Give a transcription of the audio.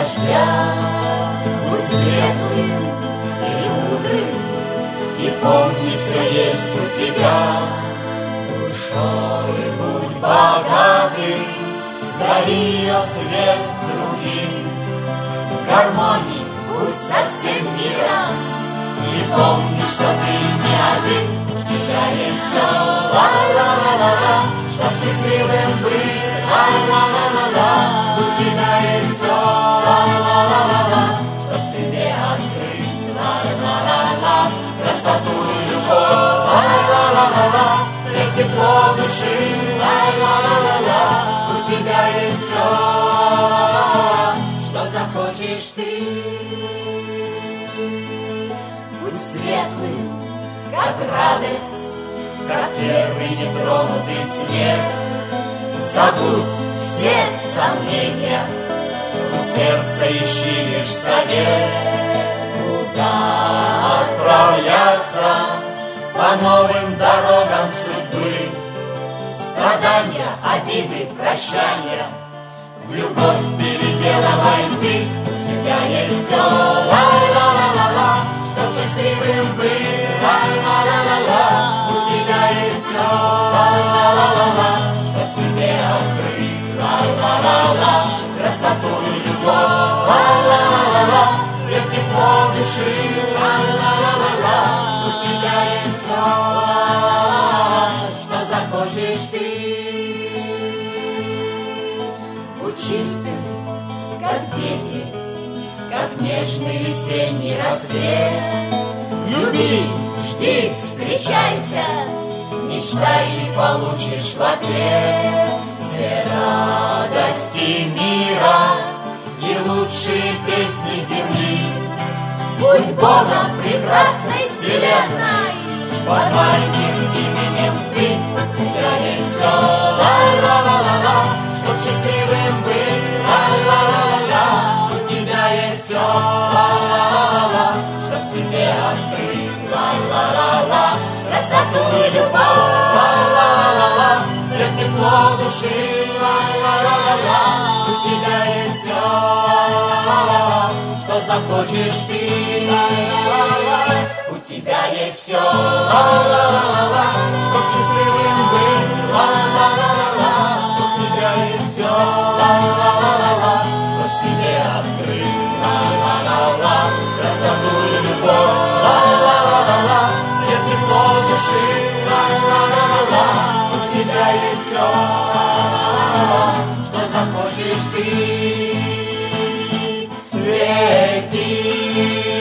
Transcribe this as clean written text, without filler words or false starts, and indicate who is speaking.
Speaker 1: дождя. Будь светлым и мудрым, и помни, все есть у тебя. Душой будь богатым, дари свет другим. В гармонии будь со всем миром, и помни, что ты не один. У тебя есть все, ла-ла-ла-ла-ла, чтоб счастливым быть, ла-ла-ла-ла-ла. У тебя есть все, ла-ла-ла-ла-ла, чтоб себе открыть, ла-ла-ла-ла, красоту и любовь, ла-ла-ла-ла-ла, свет, тепло души, ла-ла-ла-ла-ла. У тебя есть все, что захочешь ты. Будь светлым, как радость, как первый нетронутый снег. Забудь все сомнения, у сердца ищи лишь совет. Куда отправляться по новым дорогам судьбы? Страдания, обиды, прощания, в любовь переделывай ты. У тебя есть все, ла-ла-ла-ла-ла, чтоб счастливым быть, ла-ла-ла-ла-ла. У тебя есть все, ла-ла-ла-ла-ла, чтоб себе открыть, ла-ла-ла-ла, красоту и любовь, ла-ла-ла-ла-ла, свет, тепло души, ла-ла-ла-ла-ла. У тебя есть все, что захочешь ты. Будь чистым, как дети, как нежный весенний рассвет. Люби, жди, встречайся, мечтай и получишь в ответ все радости мира и лучшие песни земли. Будь Богом прекрасной вселенной, под маленьким именем ты. У тебя есть все, ла-ла-ла-ла-ла, чтоб счастливым быть, ла-ла-ла-ла-ла. У тебя есть все, ла-ла-ла-ла-ла, чтоб себе открыть, ла-ла-ла-ла, красоту и любовь, ла-ла-ла-ла, свет, тепло души, ла-ла-ла-ла-ла. У тебя есть все, что захочешь ты, ла-ла-ла-ла. У тебя есть все, ла-ла-ла-ла, чтоб счастливым быть, ла-ла-ла-ла-ла. У тебя есть все, ла-ла-ла-ла-ла, чтоб себе открыть, ла-ла-ла-ла, красоту и любовь, ла-ла-ла-ла-ла, свет, тепло души, ла-ла-ла-ла-ла. У тебя есть все, что захочешь ты. Свети.